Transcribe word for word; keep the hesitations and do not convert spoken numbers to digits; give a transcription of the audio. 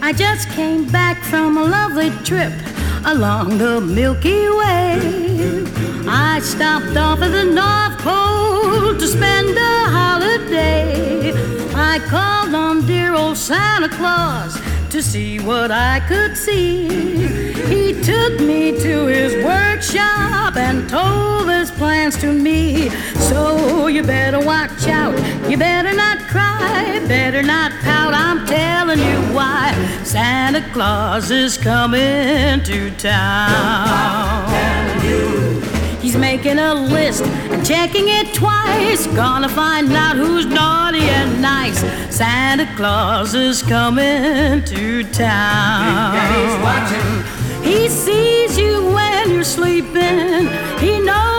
I just came back from a lovely trip along the Milky Way. I stopped off at the North Pole to spend a holiday. I called on dear old Santa Claus to see what I could see. He took me to his workshop and told his plans to me. So you better watch out, you better not cry, better not pout, I'm telling you why. Santa Claus is coming to town. He's making a list and checking it twice, gonna find out who's naughty and nice. Santa Claus is coming to town. Big Daddy's watching. He sees you when you're sleeping. He knows